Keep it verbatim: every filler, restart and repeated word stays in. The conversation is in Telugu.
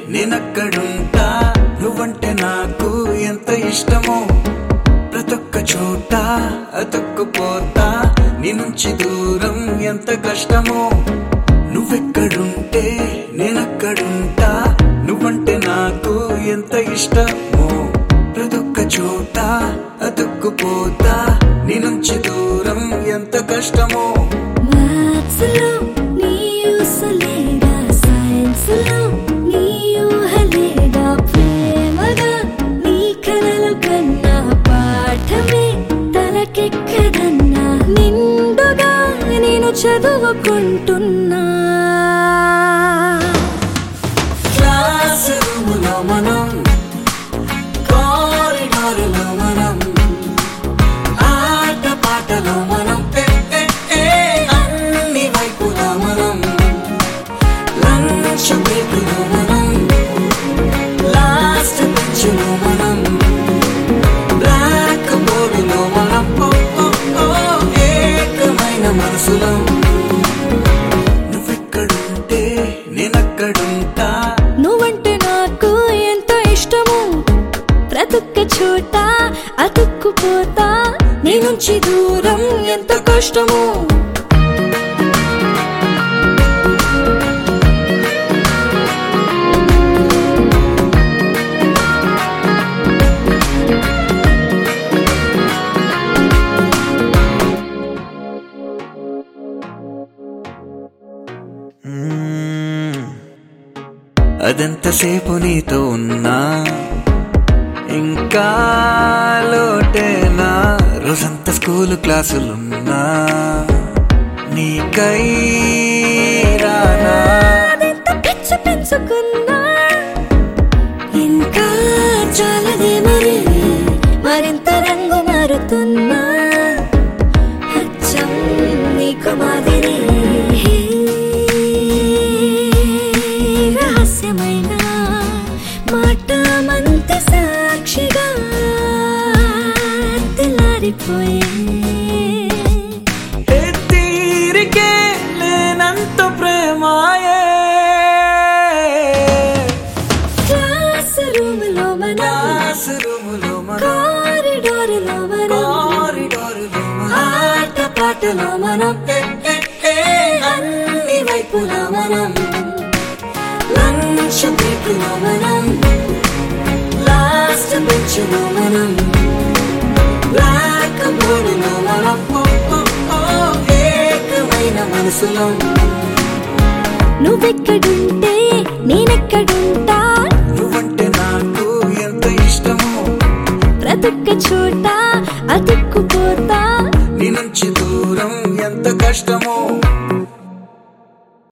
నేనక్కడుంటా నువ్వంటే నాకు ఎంత ఇష్టమో ప్రతొక్క చోట అతుక్కుపోతా నీ నుంచి దూరం ఎంత కష్టమో నువ్వెక్కడుంటే నేనక్కడుంటా నువ్వంటే నాకు ఎంత ఇష్టమో ప్రతొక్క చోట అతుక్కుపోతా నీ నుంచి దూరం ఎంత కష్టమో చదువుకుంటున్నా క్లాస్ రూములో మనం కారిడారులో మనం ఆట పాటలో మనం అన్ని వైపులా మనం లంచ్ బ్రేకులో మనం లాస్ట్ బెంచ్లో మనం బ్లాక్ బోర్డులో మనం ఏకమైన మనసులో నేనక్కడుంటా నువ్వంటే నాకు ఎంత ఇష్టము ప్రతొక్క చోట అతుక్కుపోతా నీ నుంచి దూరం ఎంత కష్టము అదెంతసేపు నీతో ఉన్నా ఇంకా లోటేనా రోజంతా స్కూలు క్లాసులున్నా నీకై రానా పిచ్చు పెంచుకున్నా ఇంకా చాలదే మరి మరింత రంగు మారుతున్నా అచ్చం నీకు మాదిరి మాట మంత సాక్షిగా తెల్లారిపోయే తీరికే లేనంత ప్రేమాయే క్లాస్ రూములో మన క్లాస్ రూములో మన కారిడారులో మన కారిడారులో ఆట పాటలో మనం అన్ని వైపులా మనం లంచ్ బ్రేకులో మనం లాస్ట్ బెంచ్లో మనం బ్లాక్ బోర్డులో మనం ఏకమైన మనసులో నువ్వెక్కడుంటే నేనెక్కడుంటా నువ్వంటే నాకు ఎంత ఇష్టమో ప్రతొక్క చోట అతుక్కుపోతా నీ నుంచి దూరం ఎంత కష్టమో